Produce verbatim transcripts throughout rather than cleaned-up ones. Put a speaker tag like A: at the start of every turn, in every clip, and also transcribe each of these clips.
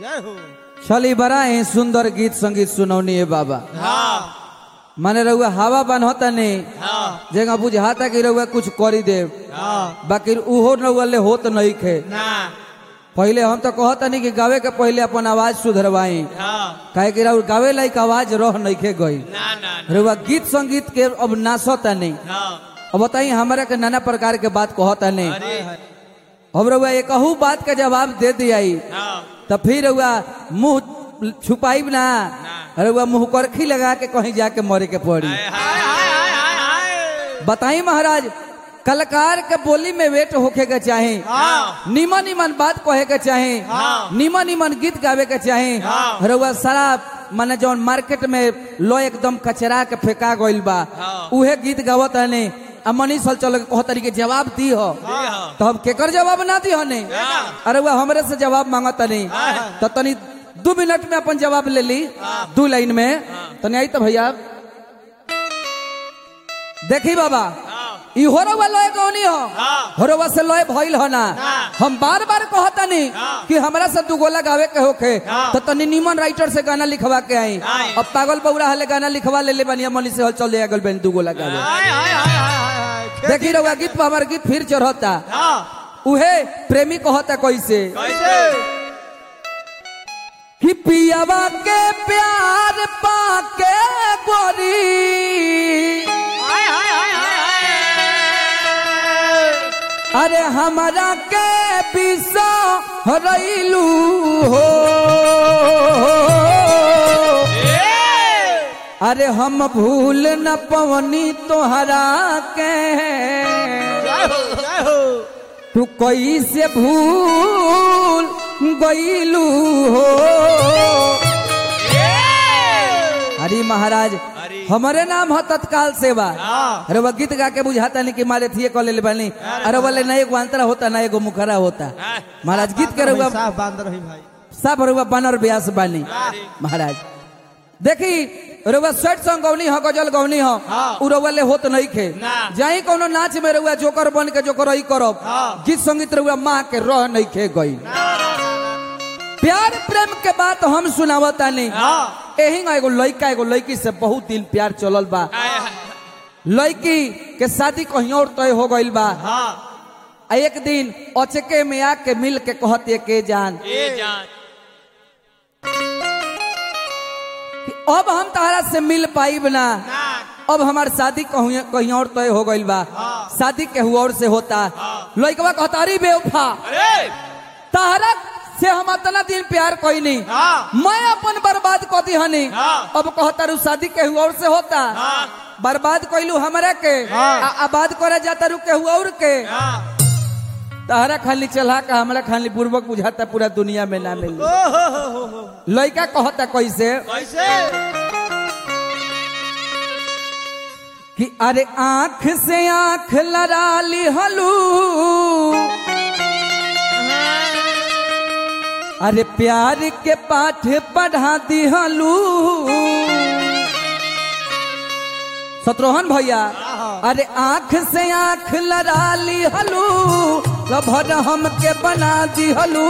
A: जय हो।
B: चली बड़ा ही सुंदर गीत संगीत सुनौनी है बाबा।
A: हाँ
B: माने रहुआ हवा बन होता नहीं।
A: हाँ
B: जगह बुझाता कि रहुआ कुछ करी दे।
A: हाँ
B: बाकी उहो रहुआ होत नहीं खे।
A: ना
B: पहले हम तो कहता नहीं कि गावे के पहले अपन आवाज सुधरवाई।
A: हाँ
B: कहे कि रहुआ गावे लायक आवाज रह नहीं खे गई।
A: ना ना
B: रहुआ गीत संगीत के अब नाचता नहीं।
A: हाँ
B: अब बताई हमारा के नाना प्रकार के बात कहता नहीं।
A: अरे
B: अब रहुआ एक अहू बात का जवाब दे दिया
A: हाँ
B: तो फिर रहुआ मुंह छुपाई ना। रहुआ मुंह करखी लगा के कहीं जाके मरे के पड़ी।
A: हाय हाय हाय हाय हाय।
B: बताई महाराज कलाकार के बोली में वेट होके के चाहे।
A: हाँ
B: निमन निमन बात कहे के चाहे।
A: हाँ।
B: निमन निमन गीत गावे के चाहे।
A: हाँ।
B: रहुआ सारा माने जौन मार्केट में लो एकदम कचरा के फेंका गइल बा।
A: हाँ।
B: उहे गीत गावत है आ मनीष हल चल कह तरीके जवाब दी हो।
A: हाँ।
B: तो हम केकर जवाब ना दी हो ने।
A: हाँ।
B: अरे वह हमरे से जवाब मांगता नहीं।
A: हाँ।
B: तो तनी दो मिनट में अपन जवाब ले ली।
A: हाँ।
B: दो लाइन में तनी आई तो भैया देखी बाबा ई होरवा लय कौनी हो।
A: हाँ।
B: होरवा से लय भइल हो ना।
A: हाँ।
B: हम बार बार कहता नहीं
A: हाँ।
B: कि हमरा से दू गोला गावे के होखे।
A: हाँ।
B: तो तनी निमन राइटर से गाना लिखवा के आई।
A: हाँ।
B: अब पागल बौरा हले गाना लिखवा ले ले बनिया मनी से हल चल जाए गल बन दू गोला गावे।
A: हाय हाय हाय हाय हाय।
B: देखी रहुआ गीत पर हमार गीत फिर चढ़ता।
A: हाँ
B: उहे प्रेमी कहता कैसे
A: कैसे
B: कि पियावा के प्यार पाके गोरी
A: हाय हाय हाय हाय हाय।
B: अरे हमारा के पिसो रईलू हो।
A: ए!
B: अरे हम भूल न पवनी तोहरा के
A: जय हो जय हो।
B: तू कैसे भूल गईलू हो। अरे महाराज
A: अरे।
B: हमारे नाम है तत्काल सेवा।
A: हाँ।
B: अरे वह गीत गा के बुझाता नहीं कि मारे थिए कॉल ले बनी। अरे वाले ना एगो अंतरा होता ना एगो मुखरा होता।
A: हाँ।
B: महाराज गीत के रहुआ
A: साफ बांध रही भाई।
B: सब रहुआ बानर ब्यास बानी।
A: अरे।
B: महाराज देखी रहुआ स्वेट सॉन्ग गौनी हो गजल गौनी हो।
A: हाँ।
B: उ रहुआ ले होत नहीं खे।
A: ना।
B: जाई कोनो नाच में रहुआ जोकर बन के जोकर ही करब।
A: हाँ।
B: गीत संगीत रहुआ माँ के रह नहीं खे गई। प्यार प्रेम के बात हम सुनावता नहीं।
A: हाँ।
B: एही एगो लड़का एगो लड़की से बहुत दिन प्यार चलल बा।
A: हाय हाय।
B: लड़की के शादी कहीं और तय हो गइल बा।
A: हाँ
B: आ एक दिन अचके में आके मिल के कहते के जान
A: ए जान
B: कि अब हम तारा से मिल पाइब ना।
A: ना
B: अब हमार शादी कहीं कहीं और तय हो गइल बा।
A: हाँ।
B: शादी केहू और से होता।
A: हाँ।
B: लड़कवा कहता अरे बेवफा
A: अरे
B: तारा से हम इतना दिन प्यार कोई नहीं।
A: हाँ।
B: मैं अपन बर्बाद कर दी हनी।
A: हाँ।
B: अब कहता रू शादी केहू और से होता।
A: हाँ।
B: बर्बाद कोइलू हमरा के।
A: हाँ।
B: आ आबाद करे जाता रू केहू और के।
A: हाँ
B: तारा खाली चला का हमरा खाली पूर्वक बुझाता पूरा दुनिया में ना मिली।
A: ओ हो हो हो हो।
B: लड़का कहता कैसे
A: कैसे
B: कि अरे आंख से आंख लड़ा ली हलू। अरे प्यार के पाठ पढ़ा दी हलू। शत्रुघ्न भैया अरे आंख से आंख लड़ा ली हलू। लभर हम के बना दी हलू।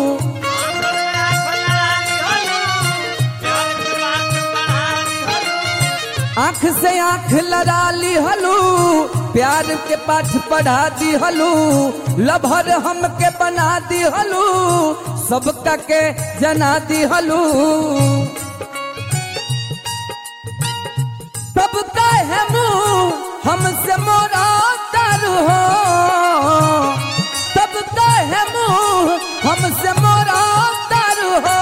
B: आंख से आंख लड़ा ली हलू। प्यार के पाठ पढ़ा दी हलू। लभर हम के बना दी हलू। सबका के जना दी हलू। सबका है मुँह हमसे मोरा तारू हो। सबका है मुँह हमसे मोरा तारू हो।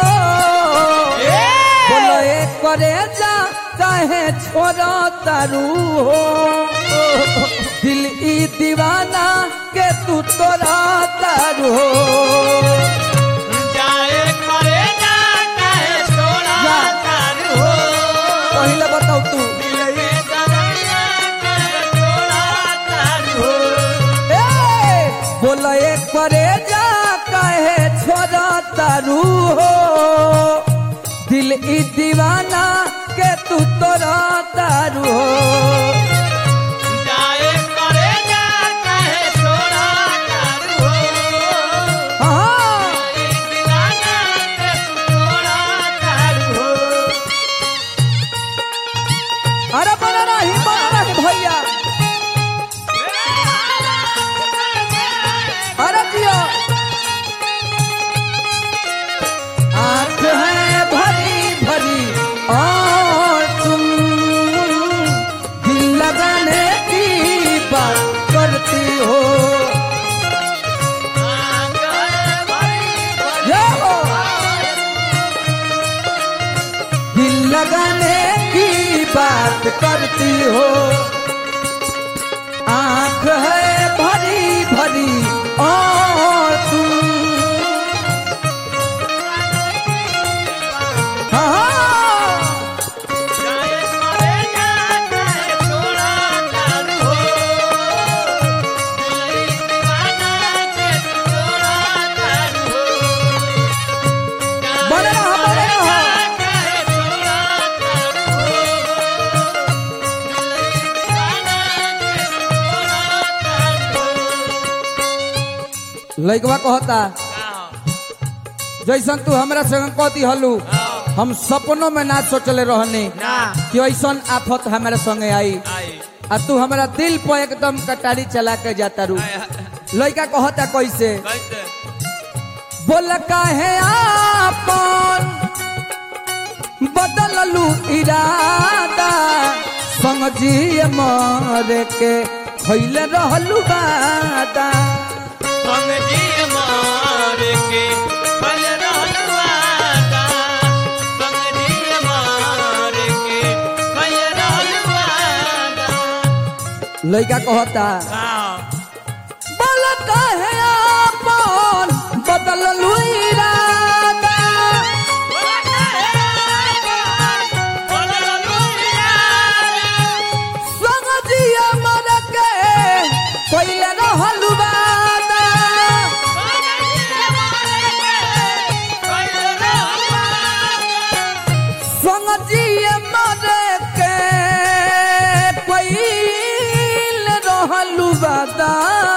B: बोलो एक करे जा काहे छोरा तारू हो। दिल ई दीवाना के तू तोरा तारू हो।
A: जाए करे जा काहे छोड़ा
B: जा।
A: तारू हो।
B: पहले बताओ तू
A: दिलवे दरैया काहे छोड़ा तारू हो।
B: ए, बोलो एक करे जा काहे छोरा तारू हो। दिल ई दीवाना के तू तोरा तारू हो।
A: जाए करे जा काहे छोड़ा तारू हो।
B: हाँ।
A: दीवाना के तू
B: करती हो। आंख है भरी भरी और तुम हाँ
A: चाहे मरेगा चाहे छोड़ा तारू हो दिल दीवाना के छोड़ा तारू हो
B: बने रहो बने रहो।
A: चाहे छोड़ा तारू हो दिल दीवाना के छोड़ा तारू हो।
B: लइकवा कहता जैसन तू हमरा संग कहती हलू हम सपनों में ना सोचले रहने
A: ना
B: कि ऐसन आफत हमारे संगे आई
A: आई
B: आ तू हमारा दिल पर एकदम कटारी चला के जाता रू। लइका कहता कैसे
A: कैसे
B: बोल काहे आपन बदललू इरादा संग जिए मरे के खइले रहलू बादा।
A: संगजी मार के फल रहलवादा संगजी मार के फल रहलवादा
B: लइका कहता
A: हां
B: बोल काहे आपन बदललू इरादा संग जिए मरे के खइले रहलू बादा। संग जिए मरे के खइले रहलू बादा।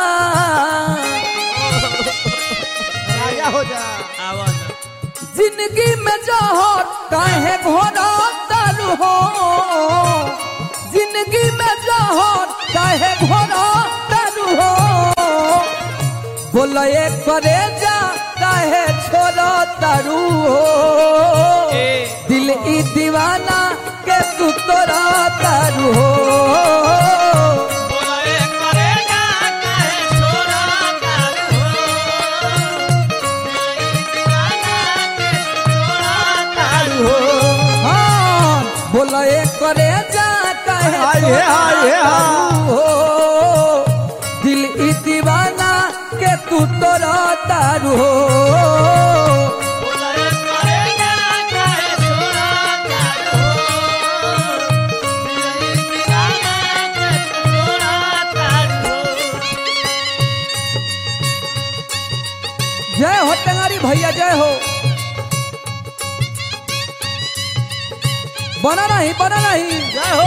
C: राजा हो जा।
B: जिंदगी में जहर काहे घोड़ा तारू हो जिंदगी में जहर काहे घोड़ा तारू हो बोल एक करे जा काहे छोड़ो तारू हो दिल ई दीवाना के तू तोरा तारू हो। हाँ बोल एक करे जा काहे
C: हाय हे हाय हे हाय।
B: हो दिल ई दीवाना के तू तोरा तारू हो। जय हो टंगारी भैया जय हो। बना नहीं बना नहीं
C: जय हो।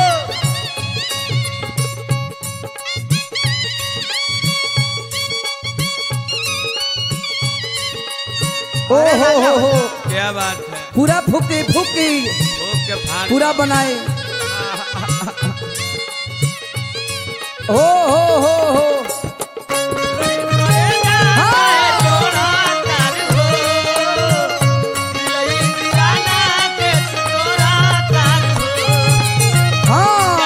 B: ओ हो हो हो
A: क्या बात है
B: पूरा फूकी फूकी
A: ओके फाड़
B: पूरा बनाए हो हो हो हो हाँ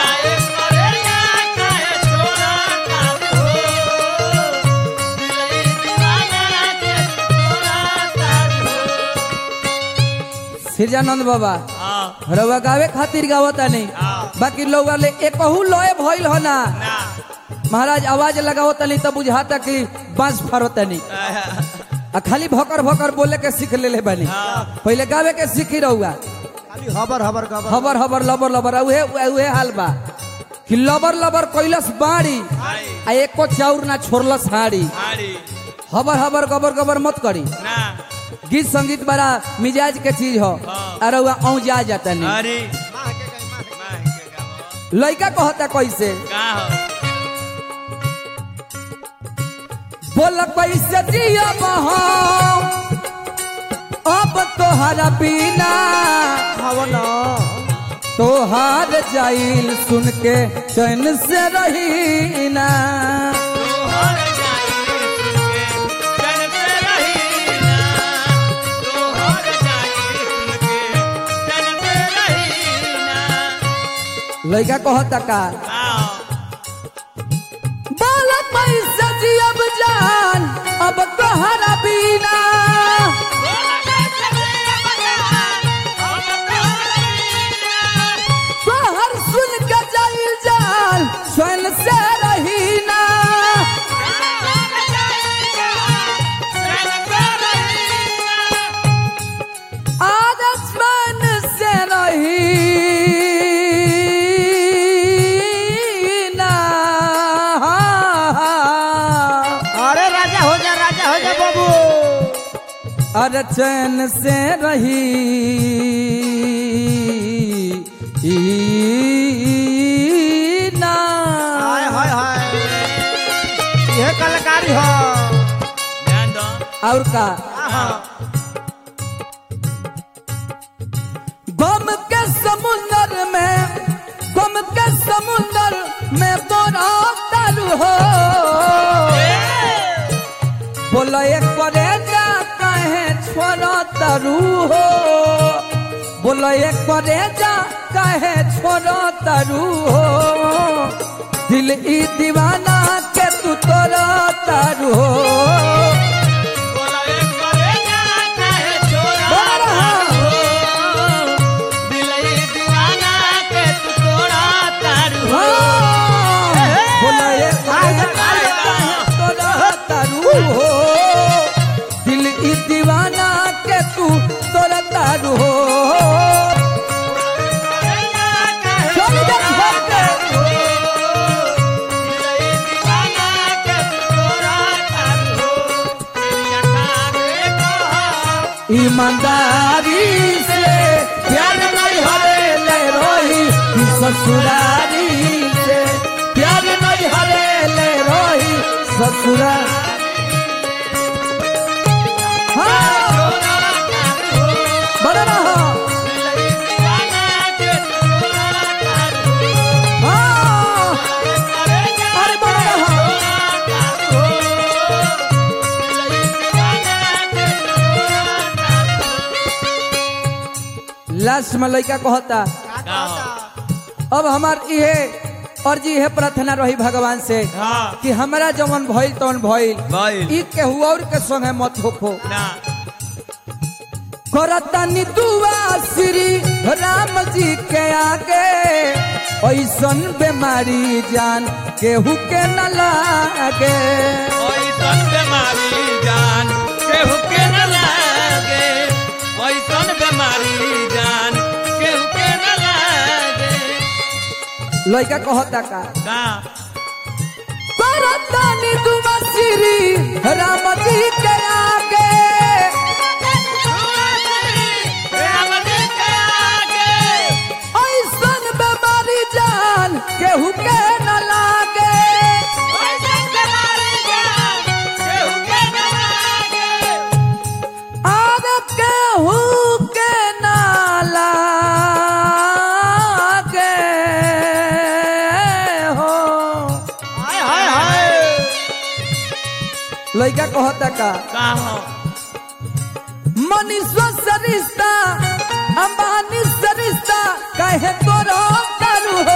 B: सिरजानंद बाबा रवा गावे खातिर गावता नहीं बाकी लोग वाले एकहू लोए भइल हो ना महाराज आवाज लगावता नहीं तब बुझाता कि बांस फाड़ता नहीं आ खाली भकर भकर बोले के सीख ले ले बनी पहले गावे के सीखी रहुआ
C: खाली हबर हबर खबर
B: हबर हबर लबर लबर उहे उहे हाल बा कि लबर लबर कैलस बाड़ी आ एको चाउर ना छोड़लस हाड़ी हबर हबर गबर गबर मत करी गीत संगीत बड़ा मिजाज के चीज हो अरे वह औ जा जाता नहीं
A: अरे
C: माँ के गई माँ के गई।
B: लड़का कहता कैसे
A: का हो
B: बोल कैसे जिया हम अब तोहरा बिना
C: भावना
B: तोहार जाइल सुन के चैन से रही ना
A: तोहर जाई सुन के चैन से रही ना तोहर जाई सुन के चैन से रही ना
B: लड़का कहता का
A: आओ
B: बोल कैसे जियब जान अब तोहरा बिना तोहर सुन के
C: हो जा राजा हो जा बाबू।
B: अरे चैन से रही ई ना
C: हाय हाय हाय ये कलाकारी हो।
A: ध्यान दो
B: और का
C: आहा
B: गम के समुंदर में गम के समुंदर में तोरा तारू हो बोला एक परे जा कहे छोरा तारू हो बोला एक परे जा कहे छोरा तारू हो दिल ई दीवाना के तू तोरा तारू हो
A: बोला एक करे जा कहे छोरा
B: बोल रहा।
A: दिल ही दीवाना के तू तोड़ा तारू हो।
B: बोला एक परे जा कहे तोरा तारू हो दिल ई दीवाना के तू तोरा तारू हो चल जा घर के। ईमानदारी से प्यार नहीं हरे ले रोही ई ससुरारी से प्यार नहीं हरे ले रोही ससुरा हाँ बड़ा रहा हाँ अरे बड़ा रहा लास्ट में लड़का कहता अब हमार इहे और जी है प्रार्थना रही भगवान से
A: हाँ।
B: कि हमारा जवन भइल तवन भइल
A: भइल।
B: ई केहू और के संगे मत होखो
A: ना
B: करतनी दुआ श्री राम जी के आगे ऐसन बीमारी जान केहू के न लागे
A: ऐसन बीमारी जान केहू के न लागे ऐसन बीमारी जान केहू के न लागे
B: लड़का कहता का
A: का
B: करतनी दुआ श्री राम जी के आगे
A: राम जी के आगे
B: ऐसन बीमारी जान केहू के न लागे
A: ऐसन बीमारी जान केहू के न लागे
B: आर केहू के न लागे हो
C: हाय हाय हाय
B: लड़का कहता का
A: का हो
B: मनीषो से रिश्ता अंबानी से रिश्ता कहे तोरो करू हो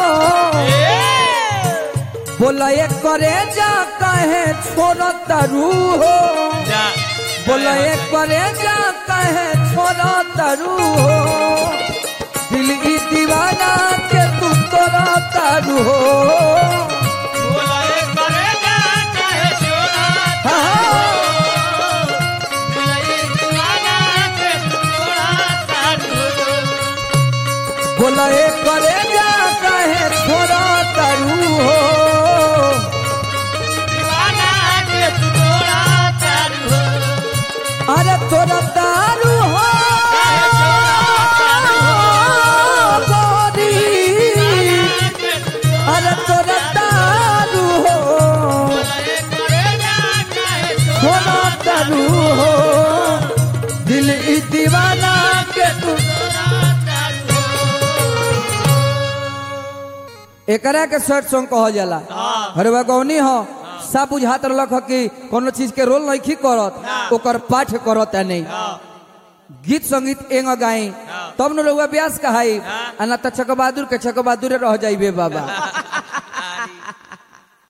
B: बोला एक करे जा कहे छोरो तरु हो
A: जा
B: बोला एक करे जा कहे छोरो तरु हो दिल की दीवाना के तू तोरा तरु हो
A: बोला एक करे जा कहे छोरा
B: हाँ।
A: दिल ही दीवाना के छोरा तारू
B: बोला एक करे जा कहे छोरो तरु हो
A: दीवाना के छोरा तारू
B: अरे तोरा तारू हो गोरी अरे तोरा तारू हो छोरा तारू हो दिल ई दीवाना के तू एकरा के शर्ट सॉन्ग कहल जाला अरे गौनी हो सब बुझात रहलक ह कि कोनो चीज के रोल नहीं करत ओकर पाठ करत है नहीं गीत संगीत एंग गाई तब न लोग व्यास कहाई आ ना तो छक बहादुर के छक बहादुर रह जाइबे बाबा